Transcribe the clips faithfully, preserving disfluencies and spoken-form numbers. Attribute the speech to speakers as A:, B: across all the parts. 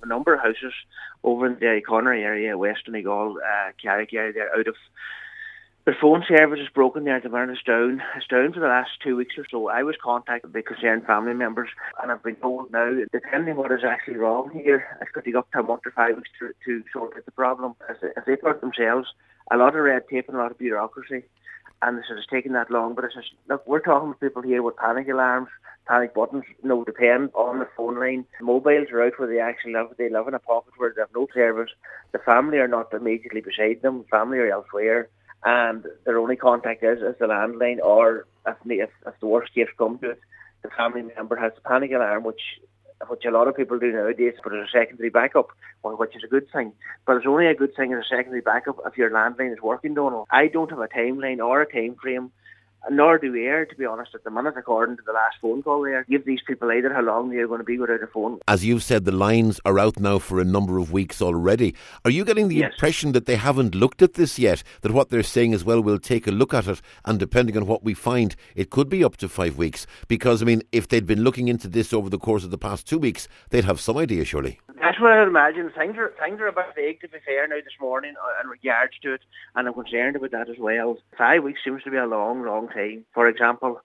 A: a number of houses over in the Connery area, West Donegal, uh, Carrick area, they're out of... The phone service is broken there at the minute. It's down. It's down for the last two weeks or so. I was contacted by concerned family members, and I've been told now that depending on what is actually wrong here, it could take up to a month or five weeks to, to sort out the problem. As, as they put it themselves, a lot of red tape and a lot of bureaucracy, and this is taking that long. But it's just, look, we're talking with people here with panic alarms, panic buttons, no depend on the phone line. Mobiles are out where they actually live. They live in a pocket where they have no service. The family are not immediately beside them. The family are elsewhere. And their only contact is, is the landline, or if, if, if the worst case comes to it, the family member has a panic alarm, which which a lot of people do nowadays, but as a secondary backup, which is a good thing. But it's only a good thing as a secondary backup if your landline is working, Donald. I don't have a timeline or a time frame, nor do we air, to be honest, at the minute, according to the last phone call there. Give these people either how long they're going to be without a phone.
B: As you've said, the lines are out now for a number of weeks already. Are you getting the
A: yes.
B: impression that they haven't looked at this yet? That what they're saying is, well, we'll take a look at it, and depending on what we find, it could be up to five weeks? Because, I mean, if they'd been looking into this over the course of the past two weeks, they'd have some idea, surely.
A: That's what I'd imagine. Things are, things are a bit vague, to be fair, now this morning in regards to it, and I'm concerned about that as well. Five weeks seems to be a long, long time. For example,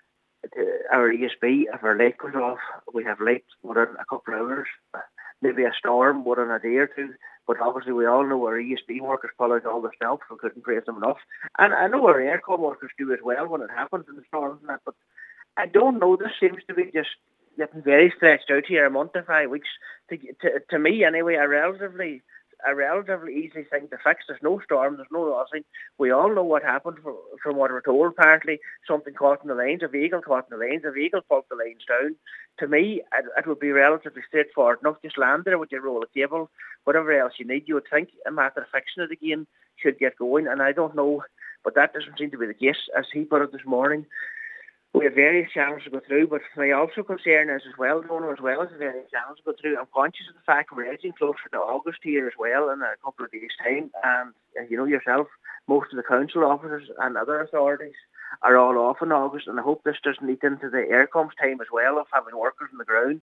A: our E S B, if our light goes off, we have light within a couple of hours. Maybe a storm within a day or two. But obviously we all know our E S B workers pull out all the stops, so we couldn't praise them enough. And I know our aircon workers do as well when it happens in the storms and that, but I don't know, this seems to be just getting very stretched out here, a month to five weeks. To, to, to me, anyway, a relatively a relatively easy thing to fix. There's no storm, there's no nothing. We all know what happened from, from what we're told. Apparently, something caught in the lines, a vehicle caught in the lines, a vehicle pulled the lines down. To me, it, it would be relatively straightforward. Not just land there with your roll of cable, whatever else you need. You would think a matter of fixing it again should get going, and I don't know, but that doesn't seem to be the case, as he put it this morning. We have various channels to go through, but my also concern is as well, Donald, as well as the various channels to go through, I'm conscious of the fact we're edging closer to August here as well in a couple of days' time, and uh, you know yourself, most of the council officers and other authorities are all off in August, and I hope this doesn't lead into the Aircoms time as well of having workers on the ground